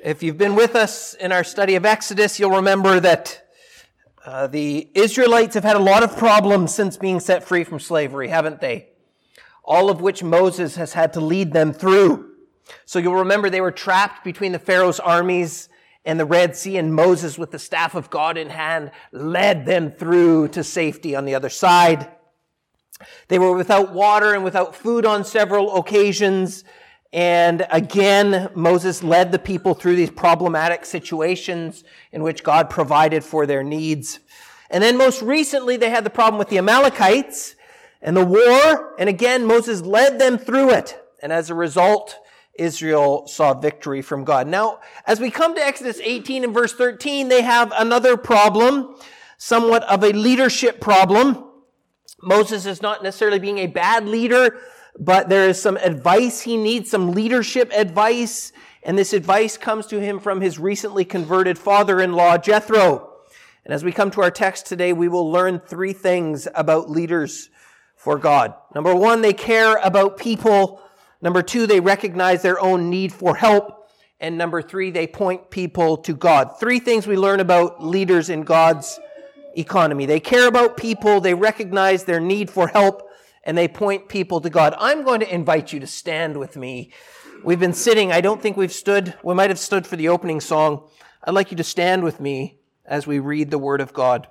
If you've been with us in our study of Exodus, you'll remember that the Israelites have had a lot of problems since being set free from slavery, haven't they? All of which Moses has had to lead them through. So you'll remember they were trapped between the Pharaoh's armies and the Red Sea, and Moses, with the staff of God in hand, led them through to safety on the other side. They were without water and without food on several occasions. And again, Moses led the people through these problematic situations in which God provided for their needs. And then most recently, they had the problem with the Amalekites and the war. And again, Moses led them through it. And as a result, Israel saw victory from God. Now, as we come to Exodus 18 and verse 13, they have another problem, somewhat of a leadership problem. Moses is not necessarily being a bad leader, but there is some advice he needs, some leadership advice, and this advice comes to him from his recently converted father-in-law, Jethro. And as we come to our text today, we will learn three things about leaders for God. Number one, they care about people. Number two, they recognize their own need for help. And number three, they point people to God. Three things we learn about leaders in God's economy. They care about people, they recognize their need for help, and they point people to God. I'm going to invite you to stand with me. We've been sitting. I don't think we've stood. We might have stood for the opening song. I'd like you to stand with me as we read the Word of God.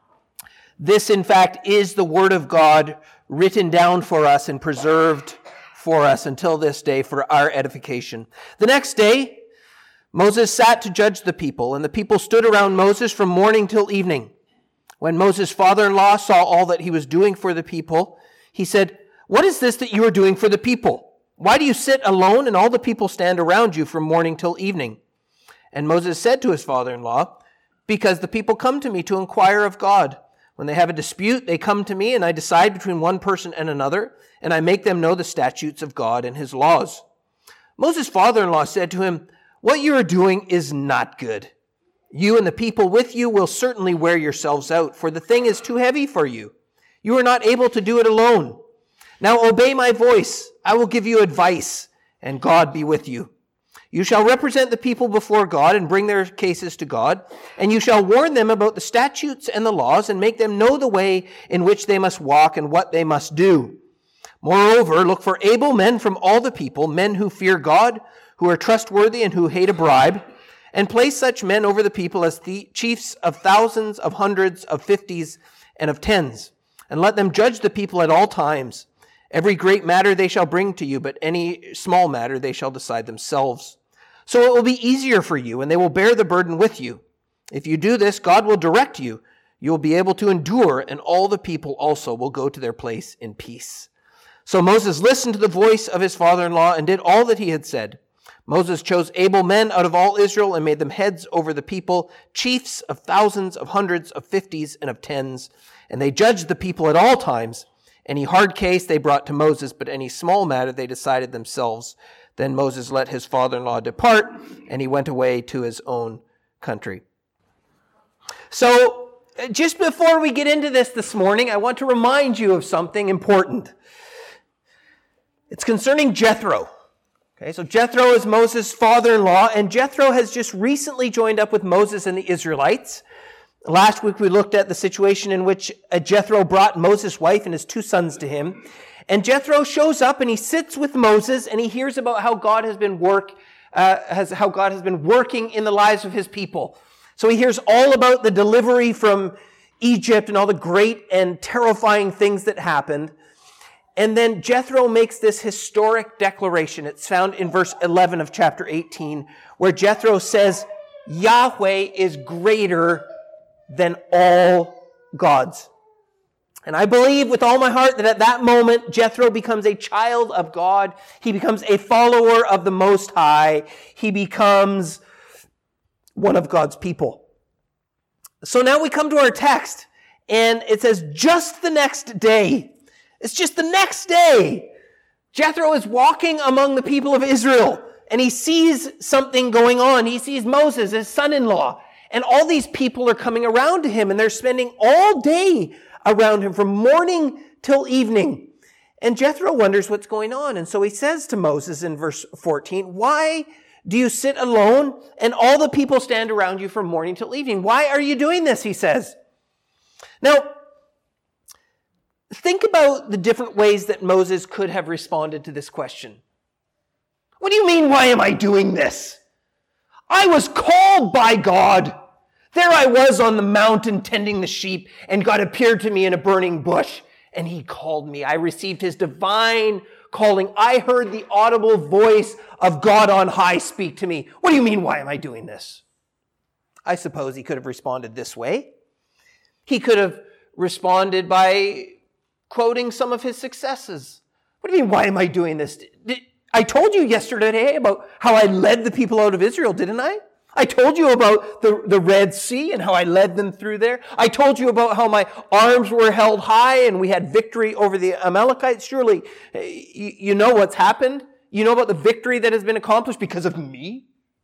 This, in fact, is the Word of God written down for us and preserved for us until this day for our edification. The next day, Moses sat to judge the people, and the people stood around Moses from morning till evening. When Moses' father-in-law saw all that he was doing for the people, he said, "What is this that you are doing for the people? Why do you sit alone and all the people stand around you from morning till evening?" And Moses said to his father-in-law, "Because the people come to me to inquire of God. When they have a dispute, they come to me, and I decide between one person and another, and I make them know the statutes of God and his laws." Moses' father-in-law said to him, "What you are doing is not good. You and the people with you will certainly wear yourselves out, for the thing is too heavy for you. You are not able to do it alone. Now obey my voice. I will give you advice, and God be with you. You shall represent the people before God and bring their cases to God, and you shall warn them about the statutes and the laws and make them know the way in which they must walk and what they must do. Moreover, look for able men from all the people, men who fear God, who are trustworthy and who hate a bribe, and place such men over the people as the chiefs of thousands, of hundreds, of fifties, and of tens. And let them judge the people at all times. Every great matter they shall bring to you, but any small matter they shall decide themselves. So it will be easier for you, and they will bear the burden with you. If you do this, God will direct you. You will be able to endure, and all the people also will go to their place in peace." So Moses listened to the voice of his father-in-law and did all that he had said. Moses chose able men out of all Israel and made them heads over the people, chiefs of thousands, of hundreds, of fifties, and of tens. And they judged the people at all times. Any hard case they brought to Moses, but any small matter they decided themselves. Then Moses let his father-in-law depart, and he went away to his own country. So, just before we get into this morning, I want to remind you of something important. It's concerning Jethro. Okay, so Jethro is Moses' father-in-law, and Jethro has just recently joined up with Moses and the Israelites. Last week we looked at the situation in which Jethro brought Moses' wife and his two sons to him. And Jethro shows up and he sits with Moses and he hears about how God has been working in the lives of his people. So he hears all about the delivery from Egypt and all the great and terrifying things that happened. And then Jethro makes this historic declaration. It's found in verse 11 of chapter 18, where Jethro says, "Yahweh is greater than all gods." And I believe with all my heart that at that moment, Jethro becomes a child of God. He becomes a follower of the Most High. He becomes one of God's people. So now we come to our text, and it says, just the next day. It's just the next day. Jethro is walking among the people of Israel, and he sees something going on. He sees Moses, his son-in-law, and all these people are coming around to him, and they're spending all day around him from morning till evening. And Jethro wonders what's going on. And so he says to Moses in verse 14, "Why do you sit alone and all the people stand around you from morning till evening? Why are you doing this? He says. Now, think about the different ways that Moses could have responded to this question. What do you mean, why am I doing this? I was called by God. There I was on the mountain tending the sheep, and God appeared to me in a burning bush, and he called me. I received his divine calling. I heard the audible voice of God on high speak to me. What do you mean, why am I doing this? I suppose he could have responded this way. He could have responded by quoting some of his successes. What do you mean, why am I doing this? I told you yesterday about how I led the people out of Israel, didn't I? I told you about the Red Sea and how I led them through there. I told you about how my arms were held high and we had victory over the Amalekites. Surely you know what's happened. You know about the victory that has been accomplished because of me.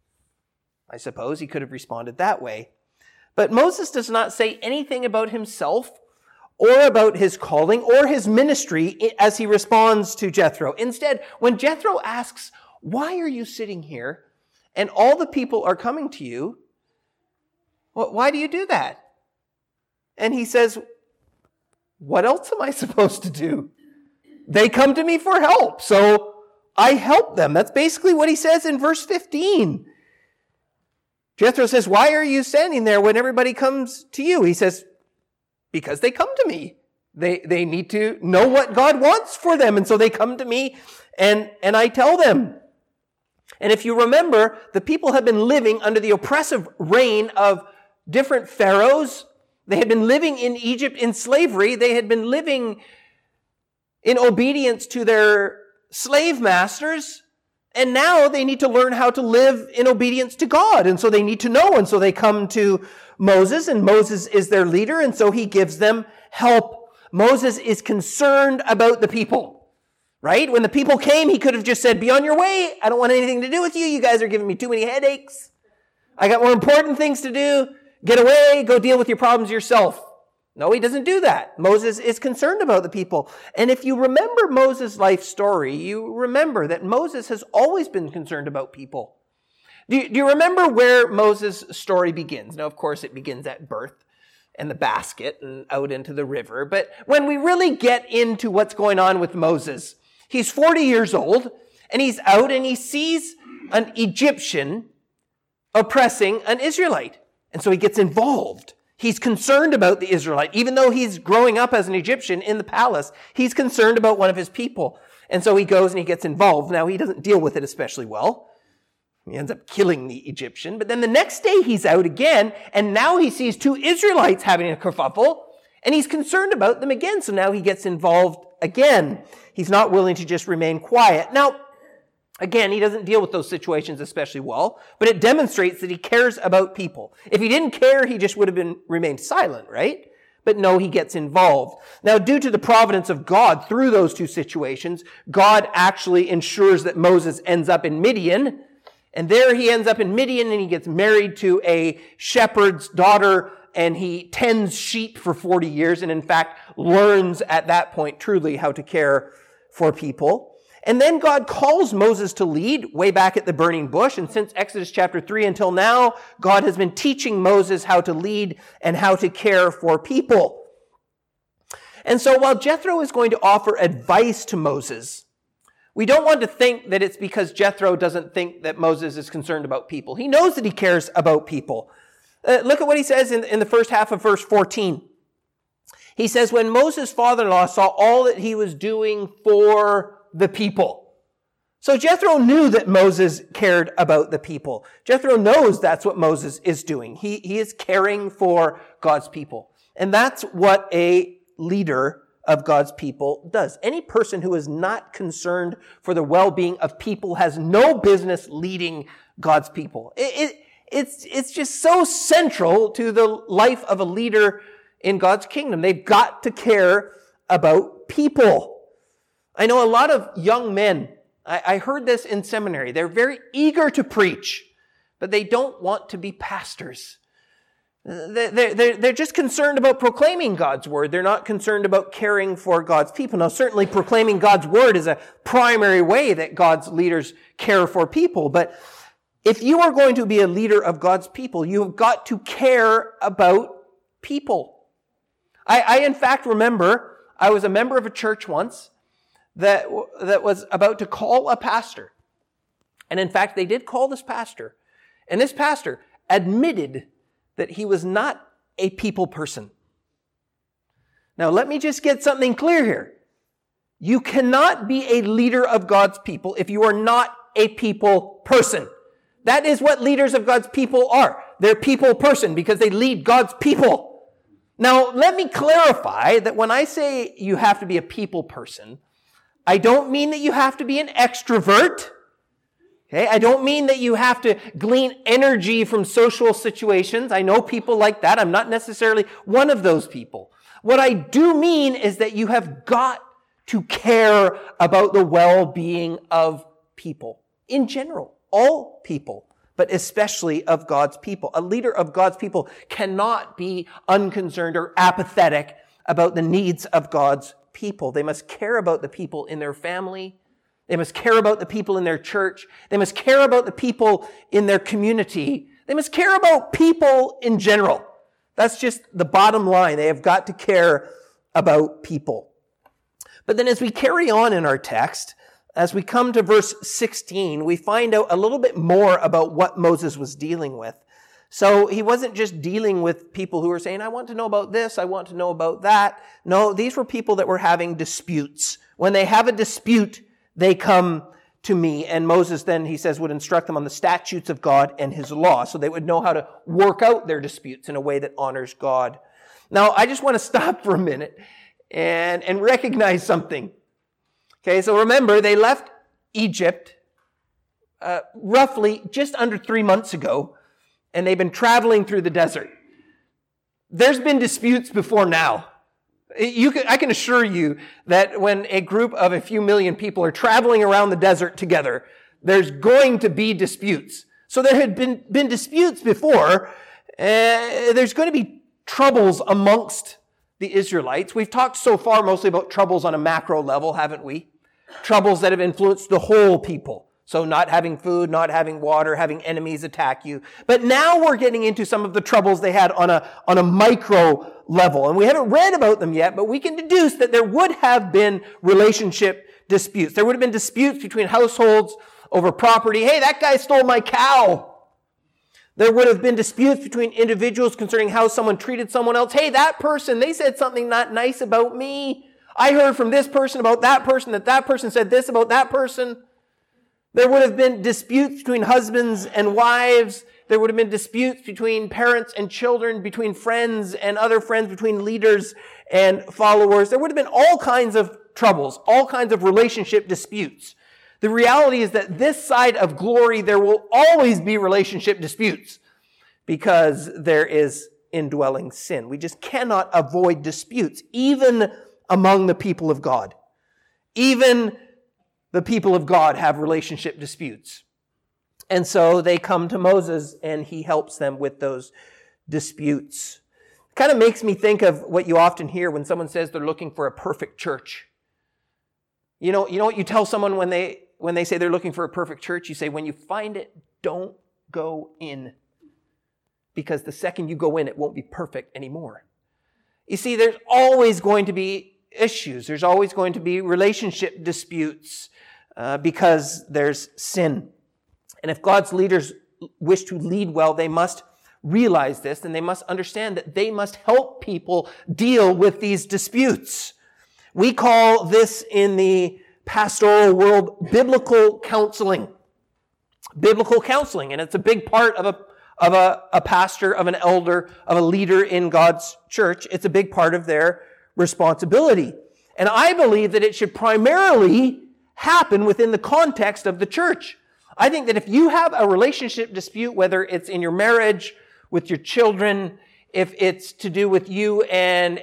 I suppose he could have responded that way. But Moses does not say anything about himself or about his calling or his ministry as he responds to Jethro. Instead, when Jethro asks, why are you sitting here and all the people are coming to you, well, why do you do that? And he says, what else am I supposed to do? They come to me for help, so I help them. That's basically what he says in verse 15. Jethro says, why are you standing there when everybody comes to you? He says, because they come to me. They need to know what God wants for them. And so they come to me and I tell them. And if you remember, the people have been living under the oppressive reign of different pharaohs. They had been living in Egypt in slavery. They had been living in obedience to their slave masters. And now they need to learn how to live in obedience to God. And so they need to know. And so they come to Moses, and Moses is their leader. And so he gives them help. Moses is concerned about the people, right? When the people came, he could have just said, be on your way. I don't want anything to do with you. You guys are giving me too many headaches. I got more important things to do. Get away. Go deal with your problems yourself. No, he doesn't do that. Moses is concerned about the people. And if you remember Moses' life story, you remember that Moses has always been concerned about people. Do you remember where Moses' story begins? Now, of course, it begins at birth and the basket and out into the river. But when we really get into what's going on with Moses, he's 40 years old and he's out and he sees an Egyptian oppressing an Israelite. And so he gets involved. He's concerned about the Israelite. Even though he's growing up as an Egyptian in the palace, he's concerned about one of his people. And so he goes and he gets involved. Now, he doesn't deal with it especially well. He ends up killing the Egyptian. But then the next day he's out again, and now he sees two Israelites having a kerfuffle, and he's concerned about them again. So now he gets involved again. He's not willing to just remain quiet. Now, again, he doesn't deal with those situations especially well, but it demonstrates that he cares about people. If he didn't care, he just would have remained silent, right? But no, he gets involved. Now, due to the providence of God through those two situations, God actually ensures that Moses ends up in Midian. And there he ends up in Midian and he gets married to a shepherd's daughter and he tends sheep for 40 years and in fact learns at that point truly how to care for people. And then God calls Moses to lead way back at the burning bush. And since Exodus chapter 3 until now, God has been teaching Moses how to lead and how to care for people. And so while Jethro is going to offer advice to Moses, we don't want to think that it's because Jethro doesn't think that Moses is concerned about people. He knows that he cares about people. Look at what he says in the first half of verse 14. He says, when Moses' father-in-law saw all that he was doing for the people. So Jethro knew that Moses cared about the people. Jethro knows that's what Moses is doing. He is caring for God's people. And that's what a leader of God's people does. Any person who is not concerned for the well-being of people has no business leading God's people. It's just so central to the life of a leader in God's kingdom. They've got to care about people. I know a lot of young men, I heard this in seminary, they're very eager to preach, but they don't want to be pastors. They're just concerned about proclaiming God's word. They're not concerned about caring for God's people. Now, certainly proclaiming God's word is a primary way that God's leaders care for people, but if you are going to be a leader of God's people, you have got to care about people. I in fact remember I was a member of a church once that was about to call a pastor. And in fact, they did call this pastor. And this pastor admitted that he was not a people person. Now, let me just get something clear here. You cannot be a leader of God's people if you are not a people person. That is what leaders of God's people are. They're people person because they lead God's people. Now, let me clarify that when I say you have to be a people person, I don't mean that you have to be an extrovert. Okay? I don't mean that you have to glean energy from social situations. I know people like that. I'm not necessarily one of those people. What I do mean is that you have got to care about the well-being of people in general, all people, but especially of God's people. A leader of God's people cannot be unconcerned or apathetic about the needs of God's people. They must care about the people in their family. They must care about the people in their church. They must care about the people in their community. They must care about people in general. That's just the bottom line. They have got to care about people. But then as we carry on in our text, as we come to verse 16, we find out a little bit more about what Moses was dealing with. So he wasn't just dealing with people who were saying, I want to know about this, I want to know about that. No, these were people that were having disputes. When they have a dispute, they come to me. And Moses then, he says, would instruct them on the statutes of God and his law, so they would know how to work out their disputes in a way that honors God. Now, I just want to stop for a minute and recognize something. Okay, so remember, they left Egypt roughly just under 3 months ago, and they've been traveling through the desert. There's been disputes before now. I can assure you that when a group of a few million people are traveling around the desert together, there's going to be disputes. So there had been disputes before. There's going to be troubles amongst the Israelites. We've talked so far mostly about troubles on a macro level, haven't we? Troubles that have influenced the whole people. So not having food, not having water, having enemies attack you. But now we're getting into some of the troubles they had on a micro level. And we haven't read about them yet, but we can deduce that there would have been relationship disputes. There would have been disputes between households over property. Hey, that guy stole my cow. There would have been disputes between individuals concerning how someone treated someone else. Hey, that person, they said something not nice about me. I heard from this person about that person said this about that person. There would have been disputes between husbands and wives. There would have been disputes between parents and children, between friends and other friends, between leaders and followers. There would have been all kinds of troubles, all kinds of relationship disputes. The reality is that this side of glory, there will always be relationship disputes because there is indwelling sin. We just cannot avoid disputes, even among the people of God. Even the people of God have relationship disputes. And so they come to Moses and he helps them with those disputes. It kind of makes me think of what you often hear when someone says they're looking for a perfect church. You know what you tell someone when they say they're looking for a perfect church? You say, when you find it, don't go in. Because the second you go in, it won't be perfect anymore. You see, there's always going to be issues. There's always going to be relationship disputes because there's sin. And if God's leaders wish to lead well, they must realize this, and they must understand that they must help people deal with these disputes. We call this in the pastoral world biblical counseling. Biblical counseling, and it's a big part of a pastor, of an elder, of a leader in God's church. It's a big part of their responsibility. And I believe that it should primarily happen within the context of the church. I think that if you have a relationship dispute, whether it's in your marriage, with your children, if it's to do with you and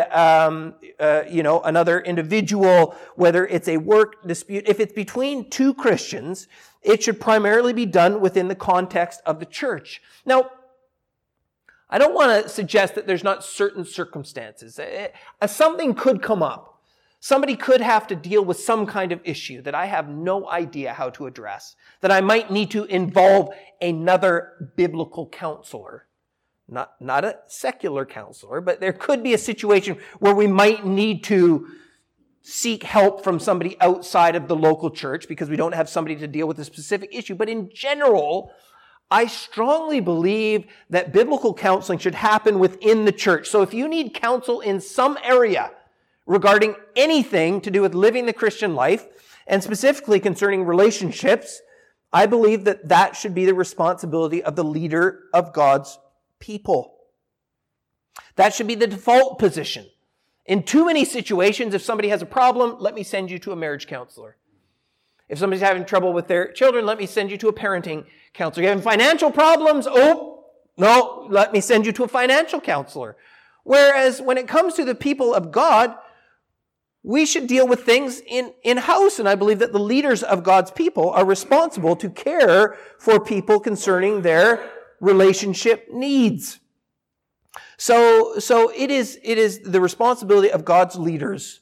another individual, whether it's a work dispute, if it's between two Christians, it should primarily be done within the context of the church. Now, I don't want to suggest that there's not certain circumstances. Something could come up. Somebody could have to deal with some kind of issue that I have no idea how to address, that I might need to involve another biblical counselor. Not a secular counselor, but there could be a situation where we might need to seek help from somebody outside of the local church because we don't have somebody to deal with a specific issue. But in general, I strongly believe that biblical counseling should happen within the church. So if you need counsel in some area regarding anything to do with living the Christian life, and specifically concerning relationships, I believe that that should be the responsibility of the leader of God's people. That should be the default position. In too many situations, if somebody has a problem, let me send you to a marriage counselor. If somebody's having trouble with their children, let me send you to a parenting counselor. You're having financial problems? Oh, no, let me send you to a financial counselor. Whereas when it comes to the people of God, we should deal with things in-house. And I believe that the leaders of God's people are responsible to care for people concerning their relationship needs. So it is the responsibility of God's leaders,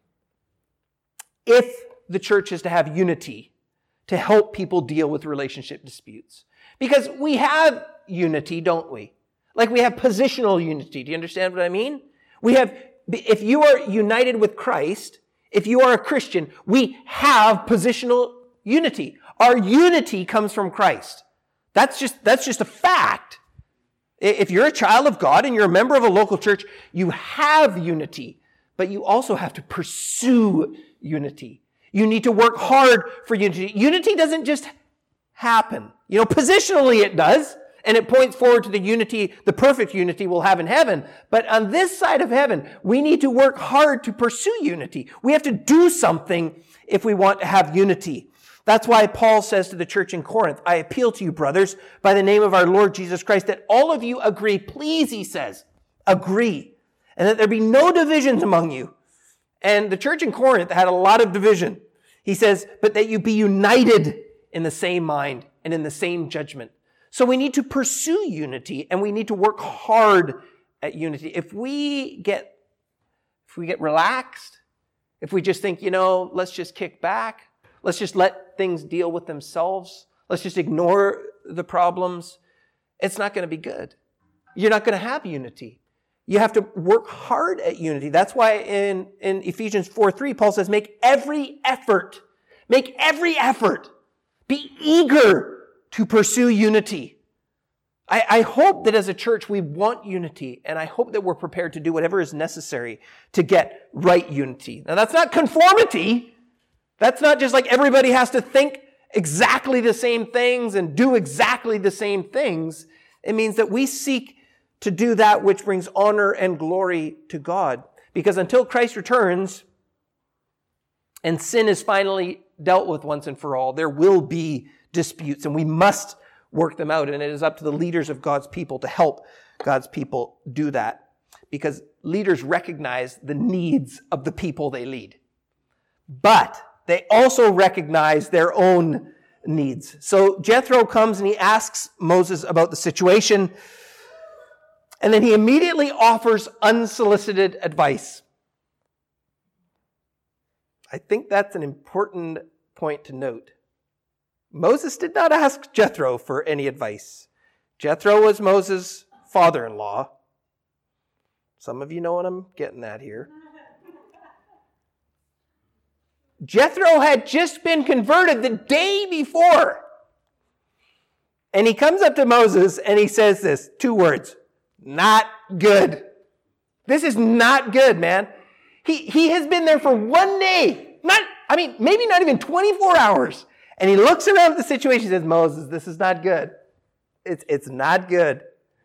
if the church is to have unity, to help people deal with relationship disputes. Because we have unity, don't we? Like we have positional unity. Do you understand what I mean? If you are united with Christ, if you are a Christian, we have positional unity. Our unity comes from Christ. That's just a fact. If you're a child of God and you're a member of a local church, you have unity, but you also have to pursue unity. You need to work hard for unity. Unity doesn't just happen. Positionally it does, and it points forward to the unity, the perfect unity we'll have in heaven. But on this side of heaven, we need to work hard to pursue unity. We have to do something if we want to have unity. That's why Paul says to the church in Corinth, I appeal to you, brothers, by the name of our Lord Jesus Christ, that all of you agree, please, he says, agree, and that there be no divisions among you. And the church in Corinth had a lot of division. He says, but that you be united in the same mind and in the same judgment. So we need to pursue unity, and we need to work hard at unity. If we get relaxed, if we just think, let's just kick back, let's just let things deal with themselves, let's just ignore the problems, it's not going to be good. You're not going to have unity. You have to work hard at unity. That's why in Ephesians 4:3, Paul says, make every effort. Be eager to pursue unity. I hope that as a church we want unity, and I hope that we're prepared to do whatever is necessary to get right unity. Now that's not conformity. That's not just like everybody has to think exactly the same things and do exactly the same things. It means that we seek to do that which brings honor and glory to God. Because until Christ returns and sin is finally dealt with once and for all, there will be disputes, and we must work them out. And it is up to the leaders of God's people to help God's people do that, because leaders recognize the needs of the people they lead. But they also recognize their own needs. So Jethro comes and he asks Moses about the situation, and then he immediately offers unsolicited advice. I think that's an important point to note. Moses did not ask Jethro for any advice. Jethro was Moses' father-in-law. Some of you know what I'm getting at here. Jethro had just been converted the day before. And he comes up to Moses and he says this, 2 words, not good. This is not good, man. He has been there for 1 day. Maybe not even 24 hours. And he looks around at the situation and says, Moses, this is not good. It's not good.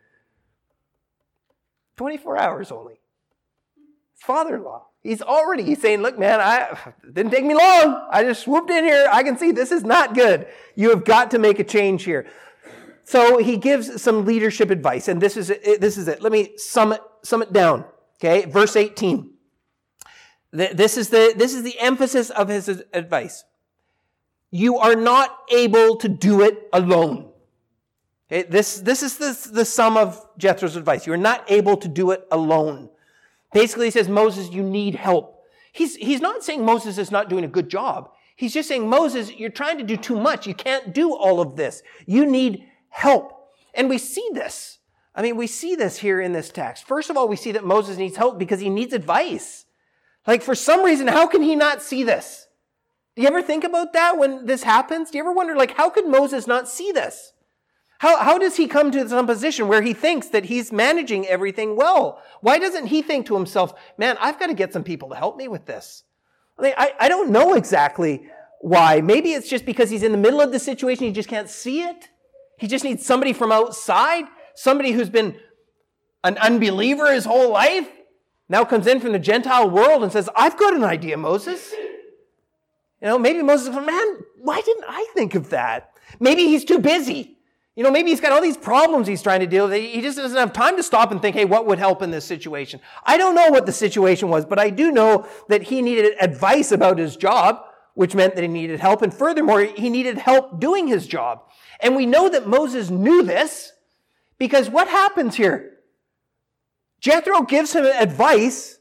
24 hours only. His father-in-law. He's saying, look, man, it didn't take me long. I just swooped in here. I can see this is not good. You have got to make a change here. So he gives some leadership advice, and this is it. Let me sum it down. Okay, verse 18. This is the emphasis of his advice. You are not able to do it alone. Okay, this is the sum of Jethro's advice. You are not able to do it alone. Basically, he says, Moses, you need help. He's not saying Moses is not doing a good job. He's just saying, Moses, you're trying to do too much. You can't do all of this. You need help. And we see this. We see this here in this text. First of all, we see that Moses needs help because he needs advice. Like, for some reason, how can he not see this? Do you ever think about that when this happens? Do you ever wonder, how could Moses not see this? How does he come to some position where he thinks that he's managing everything well? Why doesn't he think to himself, man, I've got to get some people to help me with this? I don't know exactly why. Maybe it's just because he's in the middle of the situation, he just can't see it. He just needs somebody from outside, somebody who's been an unbeliever his whole life, now comes in from the Gentile world and says, I've got an idea, Moses. Maybe Moses goes, man, why didn't I think of that? Maybe he's too busy. Maybe he's got all these problems he's trying to deal with. He just doesn't have time to stop and think, hey, what would help in this situation? I don't know what the situation was, but I do know that he needed advice about his job, which meant that he needed help. And furthermore, he needed help doing his job. And we know that Moses knew this because what happens here? Jethro gives him advice,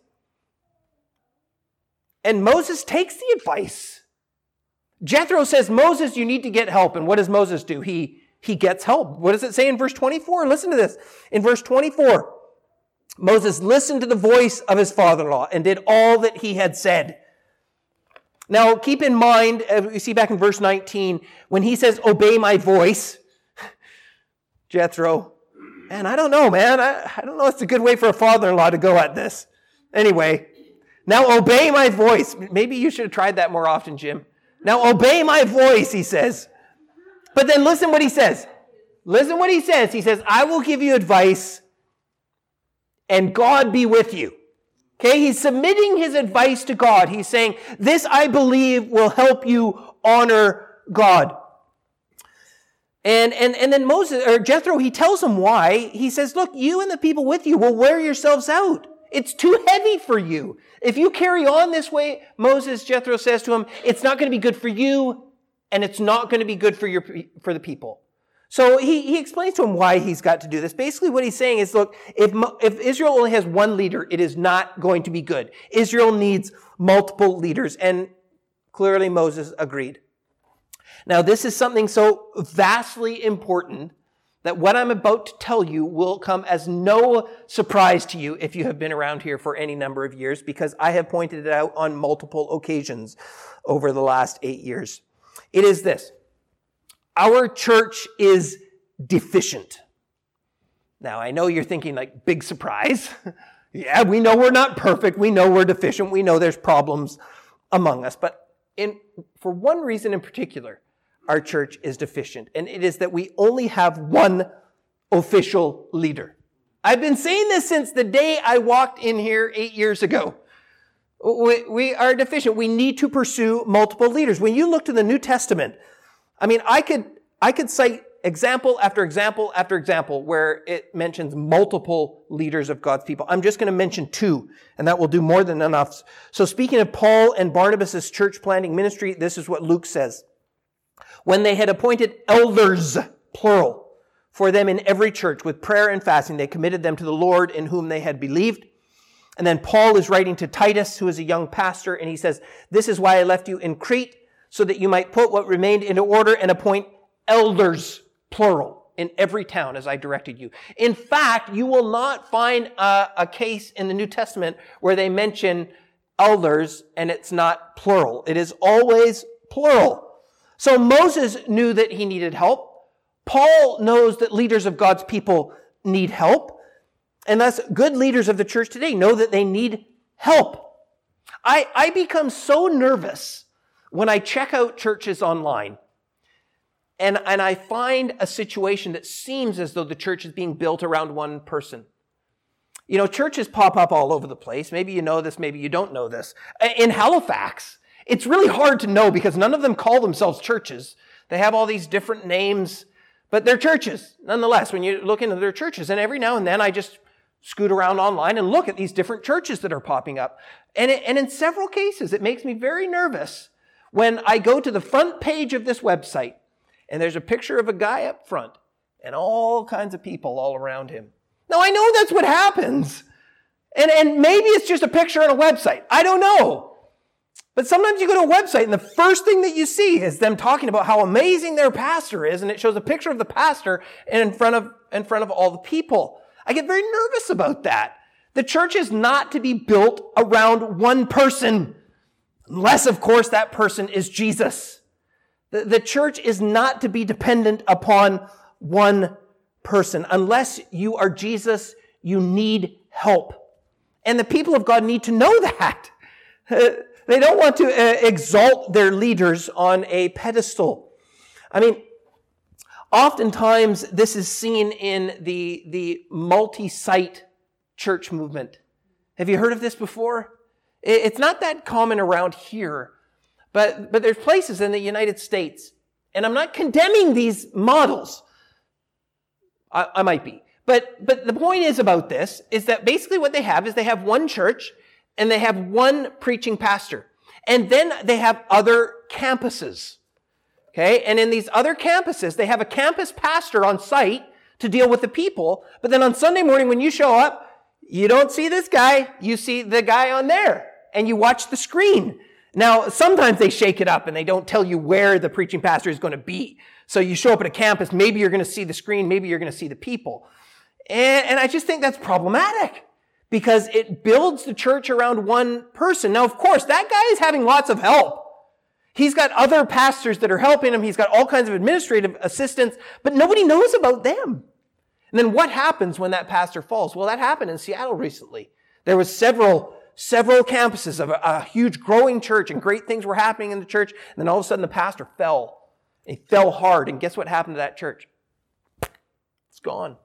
and Moses takes the advice. Jethro says, Moses, you need to get help. And what does Moses do? He gets help. What does it say in verse 24? Listen to this. In verse 24, Moses listened to the voice of his father-in-law and did all that he had said. Now, keep in mind, you see back in verse 19, when he says, obey my voice, Jethro, man, I don't know, man. I don't know it's a good way for a father-in-law to go at this. Anyway, now obey my voice. Maybe you should have tried that more often, Jim. Now obey my voice, he says. But then listen what he says. Listen what he says. He says, I will give you advice and God be with you. Okay, he's submitting his advice to God. He's saying, this I believe will help you honor God. And then Jethro, he tells him why. He says, look, you and the people with you will wear yourselves out. It's too heavy for you. If you carry on this way, Jethro says to him, it's not going to be good for you, and it's not going to be good for the people. So he explains to him why he's got to do this. Basically what he's saying is, look, if Israel only has one leader, it is not going to be good. Israel needs multiple leaders, and clearly Moses agreed. Now this is something so vastly important that what I'm about to tell you will come as no surprise to you if you have been around here for any number of years, because I have pointed it out on multiple occasions over the last 8 years. It is this. Our church is deficient. Now, I know you're thinking big surprise. Yeah, we know we're not perfect. We know we're deficient. We know there's problems among us. But for one reason in particular, our church is deficient. And it is that we only have one official leader. I've been saying this since the day I walked in here 8 years ago. We are deficient. We need to pursue multiple leaders. When you look to the New Testament, I could cite example after example after example where it mentions multiple leaders of God's people. I'm just going to mention 2, and that will do more than enough. So speaking of Paul and Barnabas' church planting ministry, this is what Luke says. When they had appointed elders, plural, for them in every church with prayer and fasting, they committed them to the Lord in whom they had believed. And then Paul is writing to Titus, who is a young pastor, and he says, this is why I left you in Crete, so that you might put what remained into order and appoint elders, plural, in every town as I directed you. In fact, you will not find a case in the New Testament where they mention elders and it's not plural. It is always plural. So Moses knew that he needed help. Paul knows that leaders of God's people need help. And thus, good leaders of the church today know that they need help. I become so nervous when I check out churches online and I find a situation that seems as though the church is being built around one person. Churches pop up all over the place. Maybe you know this, maybe you don't know this. In Halifax, it's really hard to know because none of them call themselves churches. They have all these different names, but they're churches nonetheless when you look into their churches. And every now and then I just scoot around online and look at these different churches that are popping up. And in several cases, it makes me very nervous when I go to the front page of this website and there's a picture of a guy up front and all kinds of people all around him. Now, I know that's what happens. And maybe it's just a picture on a website. I don't know. But sometimes you go to a website and the first thing that you see is them talking about how amazing their pastor is, and it shows a picture of the pastor in front of all the people. I get very nervous about that. The church is not to be built around one person, unless, of course, that person is Jesus. The church is not to be dependent upon one person. Unless you are Jesus, you need help. And the people of God need to know that. They don't want to exalt their leaders on a pedestal. I mean, oftentimes this is seen in the multi-site church movement. Have you heard of this before? It's not that common around here, but there's places in the United States, and I'm not condemning these models. I might be. But the point is about this is that basically what they have one church, and they have one preaching pastor. And then they have other campuses. Okay? And in these other campuses, they have a campus pastor on site to deal with the people. But then on Sunday morning when you show up, you don't see this guy. You see the guy on there. And you watch the screen. Now, sometimes they shake it up and they don't tell you where the preaching pastor is going to be. So you show up at a campus, maybe you're going to see the screen, maybe you're going to see the people. And I just think that's problematic. Because it builds the church around one person. Now, of course, that guy is having lots of help. He's got other pastors that are helping him. He's got all kinds of administrative assistants, but nobody knows about them. And then what happens when that pastor falls? Well, that happened in Seattle recently. There was several campuses of a huge growing church, and great things were happening in the church. And then all of a sudden the pastor fell. He fell hard. And guess what happened to that church? It's gone.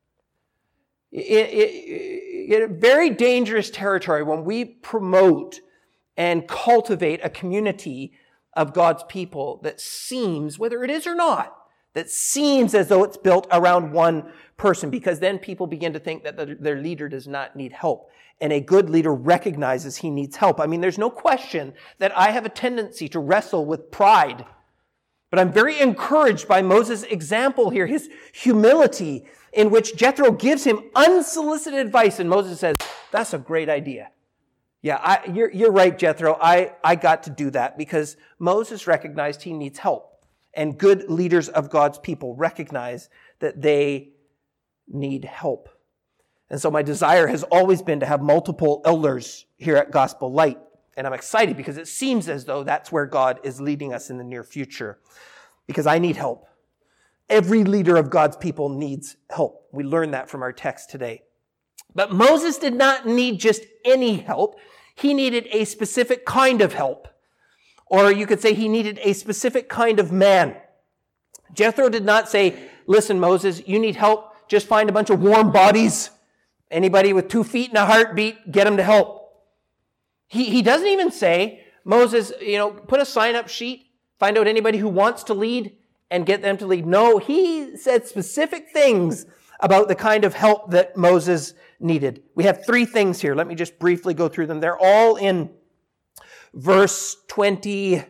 In very dangerous territory when we promote and cultivate a community of God's people that seems, whether it is or not, that seems as though it's built around one person, because then people begin to think that their leader does not need help. And a good leader recognizes he needs help. I mean, there's no question that I have a tendency to wrestle with pride. But I'm very encouraged by Moses' example here, his humility, in which Jethro gives him unsolicited advice, and Moses says, that's a great idea. Yeah, you're right, Jethro. I got to do that because Moses recognized he needs help. And good leaders of God's people recognize that they need help. And so my desire has always been to have multiple elders here at Gospel Light. And I'm excited because it seems as though that's where God is leading us in the near future. Because I need help. Every leader of God's people needs help. We learned that from our text today. But Moses did not need just any help. He needed a specific kind of help. Or you could say he needed a specific kind of man. Jethro did not say, listen, Moses, you need help. Just find a bunch of warm bodies. Anybody with 2 feet and a heartbeat, get them to help. He doesn't even say, Moses, put a sign-up sheet, find out anybody who wants to lead, and get them to lead. No, he said specific things about the kind of help that Moses needed. We have 3 things here. Let me just briefly go through them. They're all in verse 20.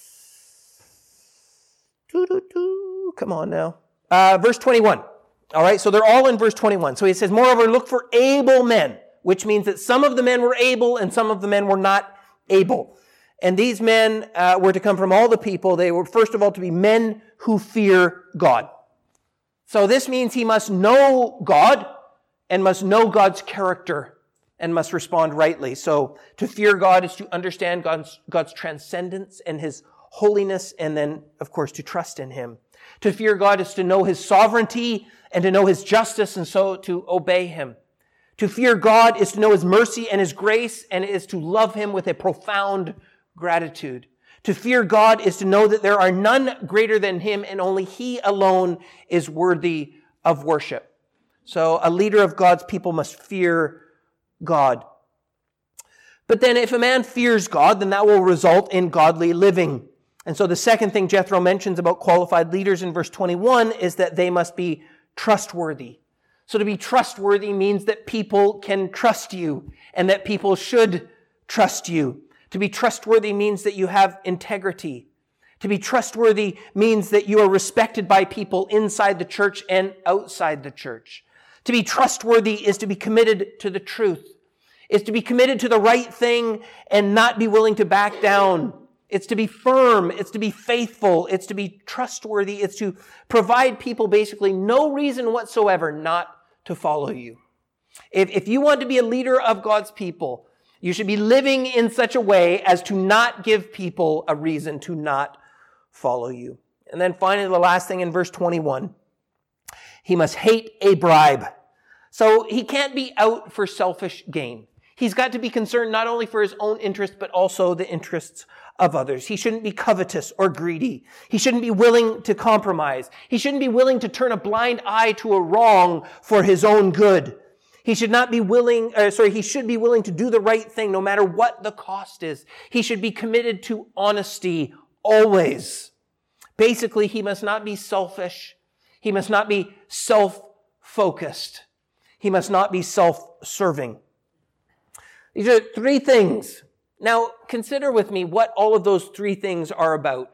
Come on now. Verse 21. All right, so they're all in verse 21. So he says, moreover, look for able men, which means that some of the men were able and some of the men were not able. And these men were to come from all the people. They were, first of all, to be men who fear God. So this means he must know God and must know God's character and must respond rightly. So to fear God is to understand God's transcendence and his holiness, and then, of course, to trust in him. To fear God is to know his sovereignty and to know his justice, and so to obey him. To fear God is to know his mercy and his grace, and is to love him with a profound gratitude. To fear God is to know that there are none greater than him, and only he alone is worthy of worship. So a leader of God's people must fear God. But then if a man fears God, then that will result in godly living. And so the second thing Jethro mentions about qualified leaders in verse 21 is that they must be trustworthy. So to be trustworthy means that people can trust you and that people should trust you. To be trustworthy means that you have integrity. To be trustworthy means that you are respected by people inside the church and outside the church. To be trustworthy is to be committed to the truth. It's to be committed to the right thing and not be willing to back down. It's to be firm. It's to be faithful. It's to be trustworthy. It's to provide people basically no reason whatsoever not to follow you. If you want to be a leader of God's people, you should be living in such a way as to not give people a reason to not follow you. And then finally, the last thing in verse 21, he must hate a bribe. So he can't be out for selfish gain. He's got to be concerned not only for his own interest, but also the interests of others. He shouldn't be covetous or greedy. He shouldn't be willing to compromise. He shouldn't be willing to turn a blind eye to a wrong for his own good. He should be willing to do the right thing no matter what the cost is. He should be committed to honesty always. Basically, he must not be selfish. He must not be self-focused. He must not be self-serving. These are three things. Now, consider with me what all of those three things are about.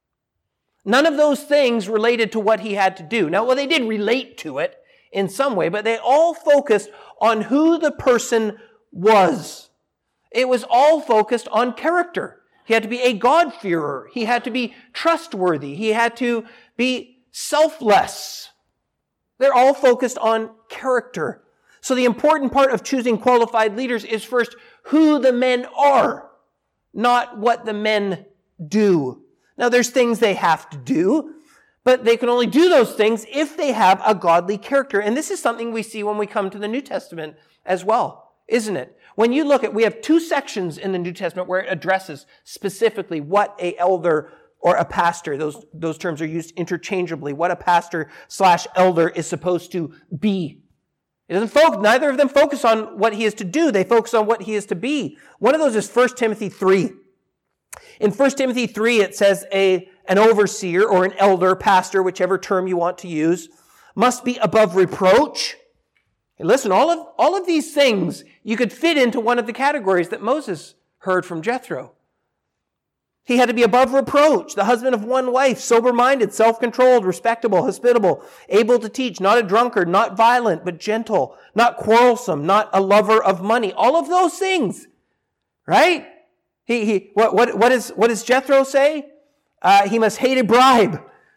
None of those things related to what he had to do. Now, well, they did relate to it in some way, but they all focused on who the person was. It was all focused on character. He had to be a God-fearer. He had to be trustworthy. He had to be selfless. They're all focused on character. So the important part of choosing qualified leaders is first who the men are, not what the men do. Now, there's things they have to do, but they can only do those things if they have a godly character. And this is something we see when we come to the New Testament as well, isn't it? When you look at, we have two sections in the New Testament where it addresses specifically what a elder or a pastor, those terms are used interchangeably, what a pastor/elder is supposed to be. It doesn't focus, neither of them focus on what he is to do. They focus on what he is to be. One of those is 1 Timothy 3. In 1 Timothy 3, it says an overseer or an elder, pastor, whichever term you want to use, must be above reproach. And listen, all of these things you could fit into one of the categories that Moses heard from Jethro. He had to be above reproach, the husband of one wife, sober-minded, self-controlled, respectable, hospitable, able to teach, not a drunkard, not violent, but gentle, not quarrelsome, not a lover of money. All of those things, right? What does Jethro say? He must hate a bribe.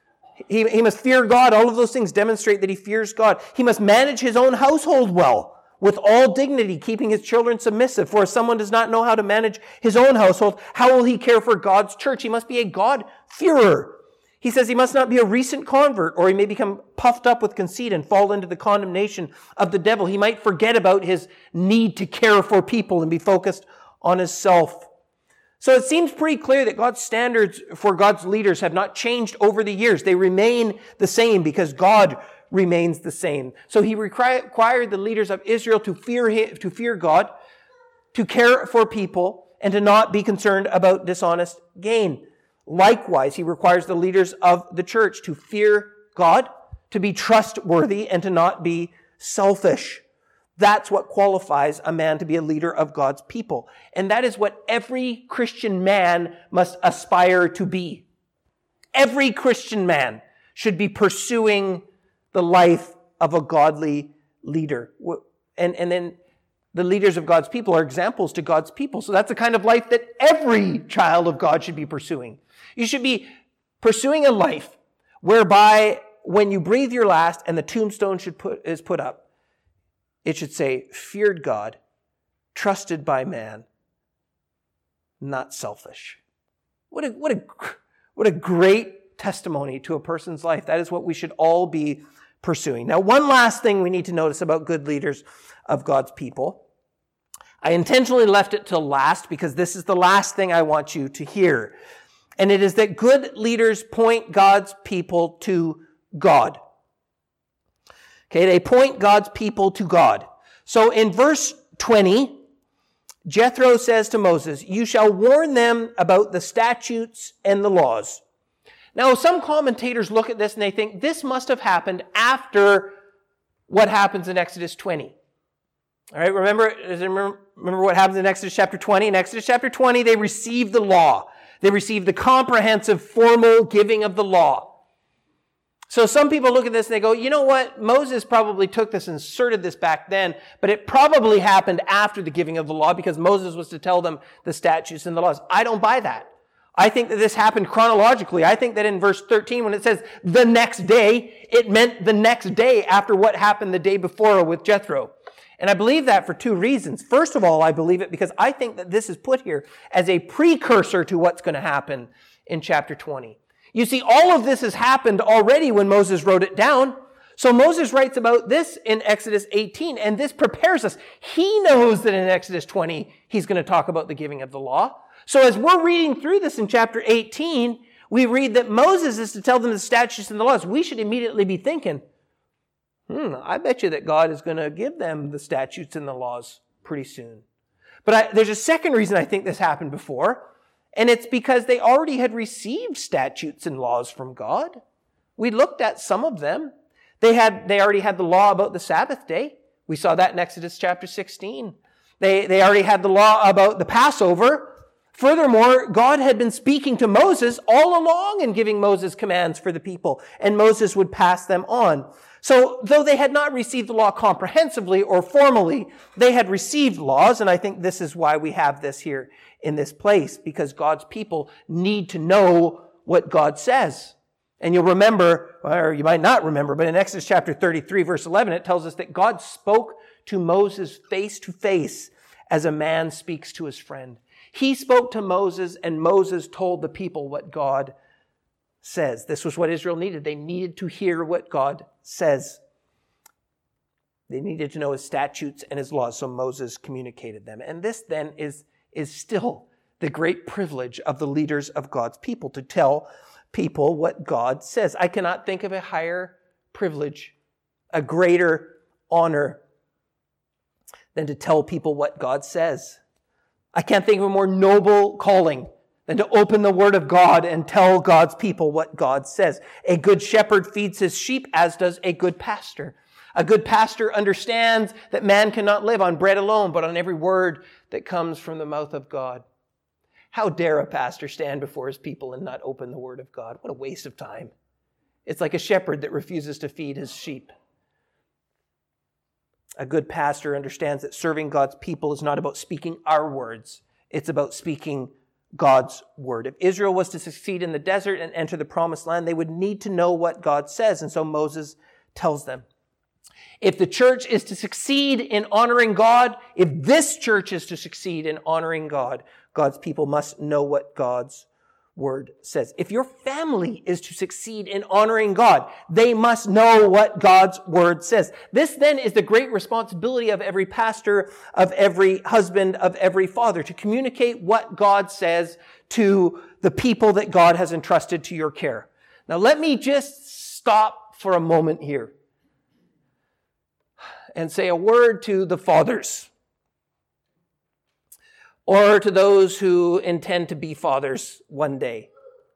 He must fear God. All of those things demonstrate that he fears God. He must manage his own household well, with all dignity, keeping his children submissive. For if someone does not know how to manage his own household, how will he care for God's church? He must be a God-fearer. He says he must not be a recent convert, or he may become puffed up with conceit and fall into the condemnation of the devil. He might forget about his need to care for people and be focused on himself. So it seems pretty clear that God's standards for God's leaders have not changed over the years. They remain the same because God remains the same. So he required the leaders of Israel to fear God, to care for people, and to not be concerned about dishonest gain. Likewise, he requires the leaders of the church to fear God, to be trustworthy, and to not be selfish. That's what qualifies a man to be a leader of God's people. And that is what every Christian man must aspire to be. Every Christian man should be pursuing the life of a godly leader. And then the leaders of God's people are examples to God's people. So that's the kind of life that every child of God should be pursuing. You should be pursuing a life whereby when you breathe your last and the tombstone is put up, it should say, feared God, trusted by man, not selfish. What a great testimony to a person's life. That is what we should all be pursuing. Now, one last thing we need to notice about good leaders of God's people. I intentionally left it till last because this is the last thing I want you to hear. And it is that good leaders point God's people to God. Okay, they point God's people to God. So in verse 20, Jethro says to Moses, "You shall warn them about the statutes and the laws." Now, some commentators look at this and they think this must have happened after what happens in Exodus 20. All right, remember what happens in Exodus chapter 20? In Exodus chapter 20, they receive the law. They receive the comprehensive, formal giving of the law. So some people look at this and they go, you know what? Moses probably took this and inserted this back then, but it probably happened after the giving of the law because Moses was to tell them the statutes and the laws. I don't buy that. I think that this happened chronologically. I think that in verse 13, when it says the next day, it meant the next day after what happened the day before with Jethro. And I believe that for two reasons. First of all, I believe it because I think that this is put here as a precursor to what's going to happen in chapter 20. You see, all of this has happened already when Moses wrote it down. So Moses writes about this in Exodus 18, and this prepares us. He knows that in Exodus 20, he's going to talk about the giving of the law. So as we're reading through this in chapter 18, we read that Moses is to tell them the statutes and the laws. We should immediately be thinking, I bet you that God is going to give them the statutes and the laws pretty soon. But there's a second reason I think this happened before. And it's because they already had received statutes and laws from God. We looked at some of them. They already had the law about the Sabbath day. We saw that in Exodus chapter 16. They already had the law about the Passover. Furthermore, God had been speaking to Moses all along and giving Moses commands for the people, and Moses would pass them on. So, though they had not received the law comprehensively or formally, they had received laws, and I think this is why we have this here in this place, because God's people need to know what God says. And you'll remember, or you might not remember, but in Exodus chapter 33, verse 11, it tells us that God spoke to Moses face to face as a man speaks to his friend. He spoke to Moses, and Moses told the people what God says. This was what Israel needed. They needed to hear what God says. They needed to know his statutes and his laws, so Moses communicated them. And this then is still the great privilege of the leaders of God's people, to tell people what God says. I cannot think of a higher privilege, a greater honor than to tell people what God says. I can't think of a more noble calling than to open the Word of God and tell God's people what God says. A good shepherd feeds his sheep, as does a good pastor. A good pastor understands that man cannot live on bread alone, but on every word that comes from the mouth of God. How dare a pastor stand before his people and not open the Word of God? What a waste of time. It's like a shepherd that refuses to feed his sheep. A good pastor understands that serving God's people is not about speaking our words. It's about speaking God's word. If Israel was to succeed in the desert and enter the promised land, they would need to know what God says. And so Moses tells them. If the church is to succeed in honoring God, if this church is to succeed in honoring God, God's people must know what God's word says. If your family is to succeed in honoring God, they must know what God's word says. This then is the great responsibility of every pastor, of every husband, of every father, to communicate what God says to the people that God has entrusted to your care. Now let me just stop for a moment here and say a word to the fathers, or to those who intend to be fathers one day.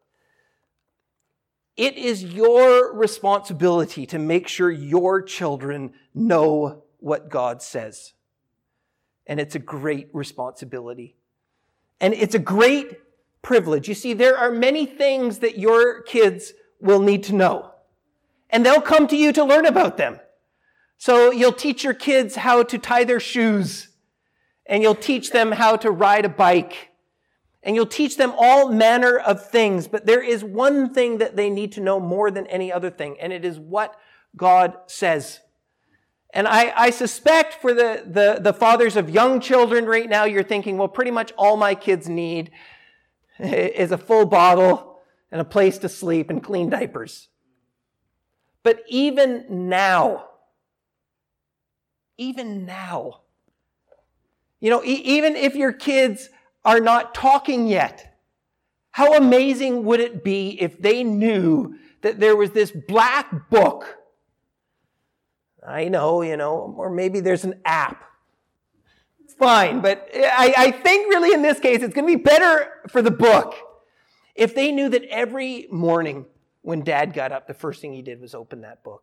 It is your responsibility to make sure your children know what God says. And it's a great responsibility. And it's a great privilege. You see, there are many things that your kids will need to know. And they'll come to you to learn about them. So you'll teach your kids how to tie their shoes. And you'll teach them how to ride a bike. And you'll teach them all manner of things. But there is one thing that they need to know more than any other thing. And it is what God says. And I suspect for the fathers of young children right now, you're thinking, well, pretty much all my kids need is a full bottle and a place to sleep and clean diapers. But even now, even if your kids are not talking yet, how amazing would it be if they knew that there was this black book? I know, or maybe there's an app. It's fine, but I think really in this case it's going to be better for the book if they knew that every morning when Dad got up, the first thing he did was open that book.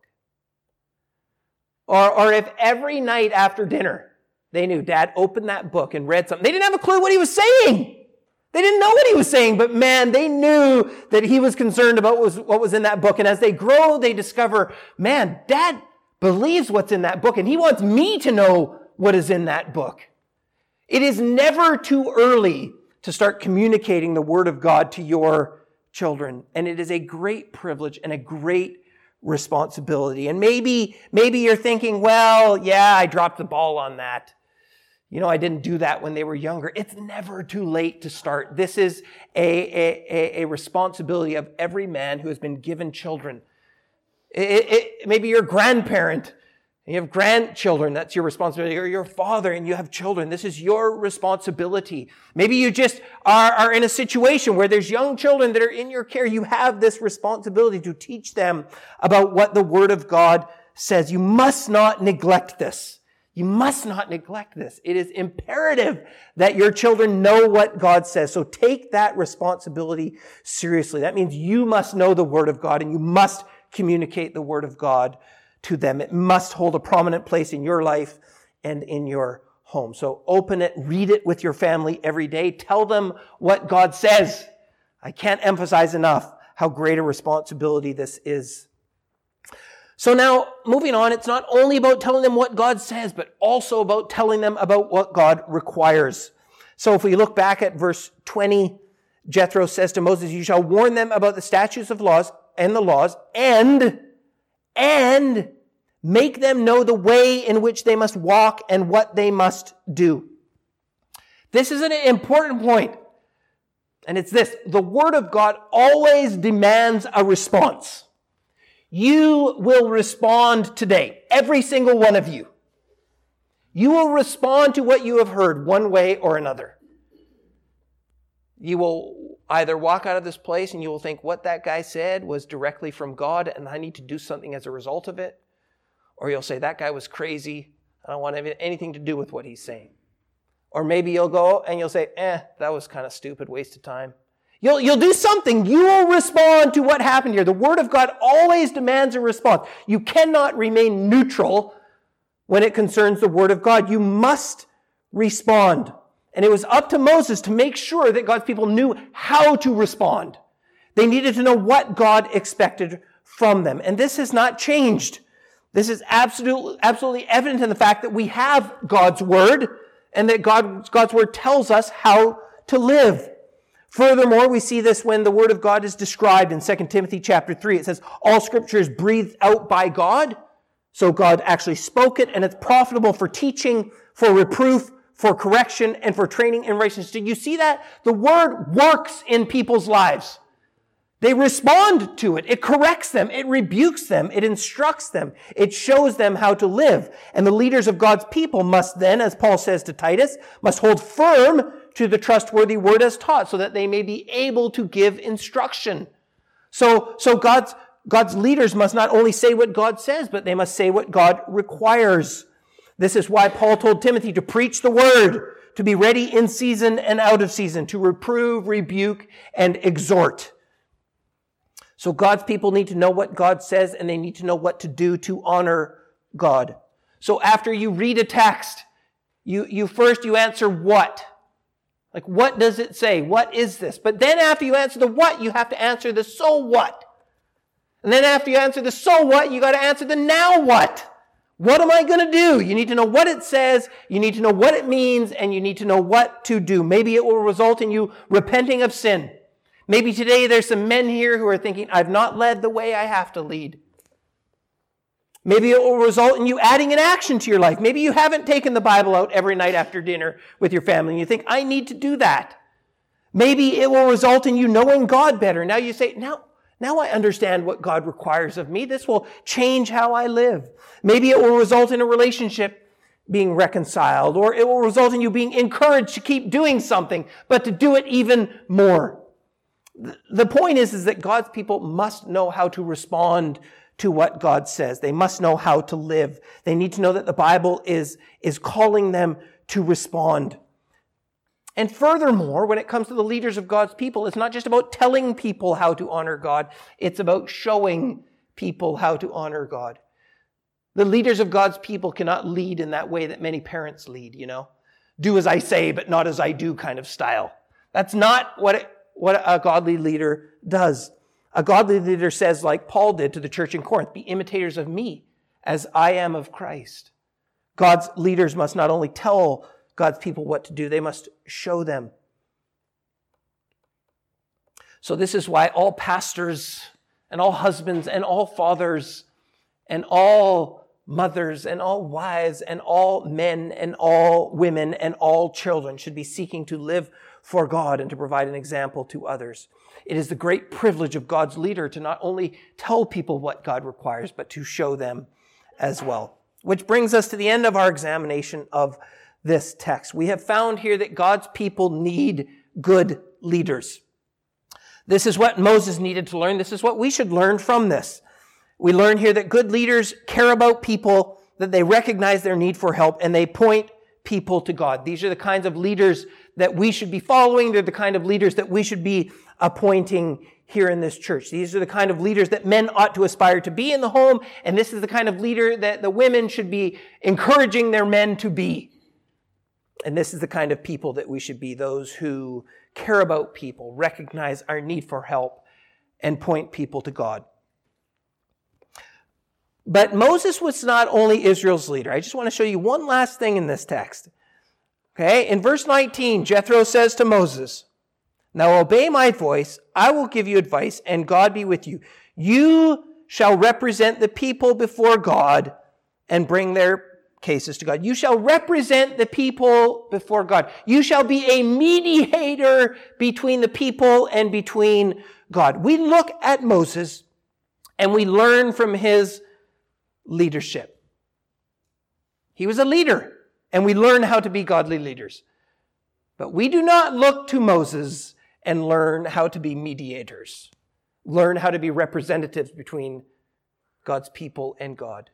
Or if every night after dinner, they knew Dad opened that book and read something. They didn't have a clue what he was saying. They didn't know what he was saying, but man, they knew that he was concerned about what was in that book. And as they grow, they discover, man, Dad believes what's in that book, and he wants me to know what is in that book. It is never too early to start communicating the Word of God to your children. And it is a great privilege and a great responsibility. And maybe you're thinking, well, yeah, I dropped the ball on that. I didn't do that when they were younger. It's never too late to start. This is a responsibility of every man who has been given children. Maybe you're a grandparent and you have grandchildren. That's your responsibility. Or you're a father and you have children. This is your responsibility. Maybe you just are in a situation where there's young children that are in your care. You have this responsibility to teach them about what the Word of God says. You must not neglect this. You must not neglect this. It is imperative that your children know what God says. So take that responsibility seriously. That means you must know the Word of God and you must communicate the Word of God to them. It must hold a prominent place in your life and in your home. So open it, read it with your family every day. Tell them what God says. I can't emphasize enough how great a responsibility this is. So now, moving on, it's not only about telling them what God says, but also about telling them about what God requires. So if we look back at verse 20, Jethro says to Moses, you shall warn them about the statutes of laws and the laws, and make them know the way in which they must walk and what they must do. This is an important point, and it's this. The Word of God always demands a response. You will respond today, every single one of you. You will respond to what you have heard one way or another. You will either walk out of this place and you will think what that guy said was directly from God and I need to do something as a result of it. Or you'll say that guy was crazy. I don't want anything to do with what he's saying. Or maybe you'll go and you'll say, that was kind of stupid, waste of time. You'll do something. You will respond to what happened here. The Word of God always demands a response. You cannot remain neutral when it concerns the Word of God. You must respond. And it was up to Moses to make sure that God's people knew how to respond. They needed to know what God expected from them. And this has not changed. This is absolutely evident in the fact that we have God's Word and that God's Word tells us how to live. Furthermore, we see this when the Word of God is described in 2 Timothy chapter 3. It says, all Scripture is breathed out by God. So God actually spoke it, and it's profitable for teaching, for reproof, for correction, and for training in righteousness. Did you see that? The Word works in people's lives. They respond to it. It corrects them. It rebukes them. It instructs them. It shows them how to live. And the leaders of God's people must then, as Paul says to Titus, must hold firm to the trustworthy word as taught so that they may be able to give instruction. So God's leaders must not only say what God says, but they must say what God requires. This is why Paul told Timothy to preach the word, to be ready in season and out of season, to reprove, rebuke, and exhort. So God's people need to know what God says, and they need to know what to do to honor God. So after you read a text, you first answer what? Like, what does it say? What is this? But then after you answer the what, you have to answer the so what. And then after you answer the so what, you got to answer the now what. What am I going to do? You need to know what it says, you need to know what it means, and you need to know what to do. Maybe it will result in you repenting of sin. Maybe today there's some men here who are thinking, I've not led the way I have to lead. Maybe it will result in you adding an action to your life. Maybe you haven't taken the Bible out every night after dinner with your family and you think, I need to do that. Maybe it will result in you knowing God better. Now you say, now I understand what God requires of me. This will change how I live. Maybe it will result in a relationship being reconciled, or it will result in you being encouraged to keep doing something, but to do it even more. The point is that God's people must know how to respond to what God says. They must know how to live. They need to know that the Bible is calling them to respond. And furthermore, when it comes to the leaders of God's people, it's not just about telling people how to honor God. It's about showing people how to honor God. The leaders of God's people cannot lead in that way that many parents lead, Do as I say, but not as I do kind of style. That's not what a godly leader does. A godly leader says, like Paul did to the church in Corinth, be imitators of me as I am of Christ. God's leaders must not only tell God's people what to do, they must show them. So this is why all pastors and all husbands and all fathers and all mothers and all wives and all men and all women and all children should be seeking to live for God and to provide an example to others. It is the great privilege of God's leader to not only tell people what God requires, but to show them as well. Which brings us to the end of our examination of this text. We have found here that God's people need good leaders. This is what Moses needed to learn. This is what we should learn from this. We learn here that good leaders care about people, that they recognize their need for help, and they point people to God. These are the kinds of leaders that we should be following. They're the kind of leaders that we should be appointing here in this church. These are the kind of leaders that men ought to aspire to be in the home, and this is the kind of leader that the women should be encouraging their men to be. And this is the kind of people that we should be, those who care about people, recognize our need for help, and point people to God. But Moses was not only Israel's leader. I just want to show you one last thing in this text. Okay, in verse 19, Jethro says to Moses, "Now obey my voice, I will give you advice, and God be with you. You shall represent the people before God and bring their cases to God." You shall represent the people before God. You shall be a mediator between the people and between God. We look at Moses and we learn from his leadership. He was a leader, and we learn how to be godly leaders. But we do not look to Moses and learn how to be mediators, learn how to be representatives between God's people and God.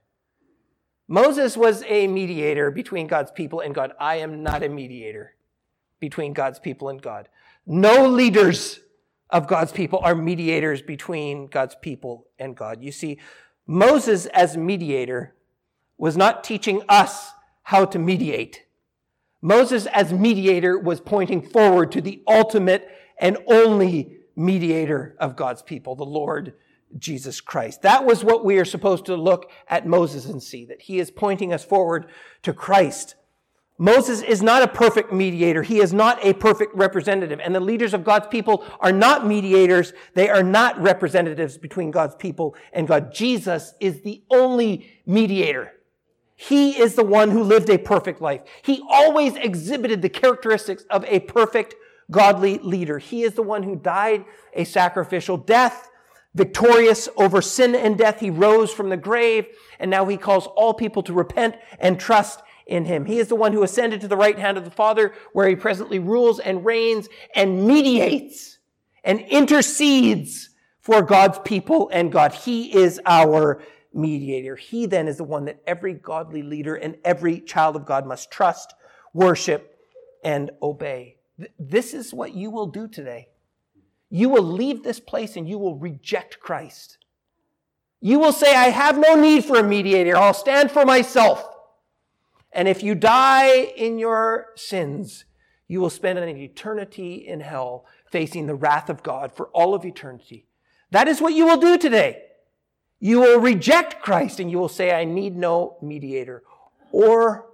Moses was a mediator between God's people and God. I am not a mediator between God's people and God. No leaders of God's people are mediators between God's people and God. You see, Moses as mediator was not teaching us how to mediate. Moses as mediator was pointing forward to the ultimate and only mediator of God's people, the Lord Jesus Christ. That was what we are supposed to look at Moses and see, that he is pointing us forward to Christ. Moses is not a perfect mediator. He is not a perfect representative. And the leaders of God's people are not mediators. They are not representatives between God's people and God. Jesus is the only mediator. He is the one who lived a perfect life. He always exhibited the characteristics of a perfect, godly leader. He is the one who died a sacrificial death, victorious over sin and death. He rose from the grave, and now he calls all people to repent and trust in him. He is the one who ascended to the right hand of the Father, where he presently rules and reigns and mediates and intercedes for God's people and God. He is our mediator. He then is the one that every godly leader and every child of God must trust, worship, and obey. This is what you will do today. You will leave this place and you will reject Christ. You will say, I have no need for a mediator. I'll stand for myself. And if you die in your sins, you will spend an eternity in hell facing the wrath of God for all of eternity. That is what you will do today. You will reject Christ and you will say, I need no mediator. Or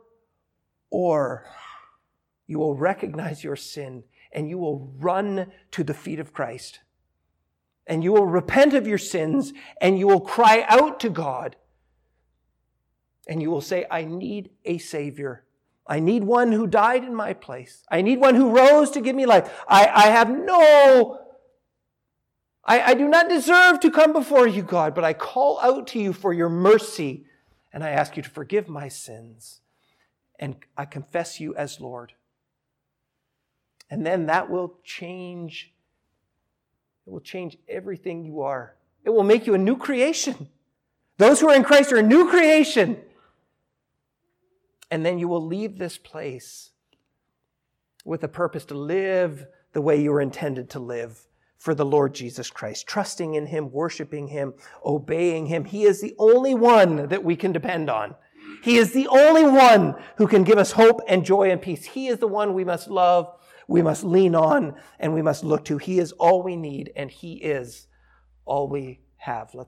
you will recognize your sin and you will run to the feet of Christ. And you will repent of your sins and you will cry out to God. And you will say, I need a Savior. I need one who died in my place. I need one who rose to give me life. I do not deserve to come before you, God, but I call out to you for your mercy. And I ask you to forgive my sins. And I confess you as Lord. And then that will change. It will change everything you are. It will make you a new creation. Those who are in Christ are a new creation. And then you will leave this place with a purpose to live the way you were intended to live for the Lord Jesus Christ, trusting in him, worshiping him, obeying him. He is the only one that we can depend on. He is the only one who can give us hope and joy and peace. He is the one we must love we must lean on and we must look to. He is all we need, and He is all we have. Let's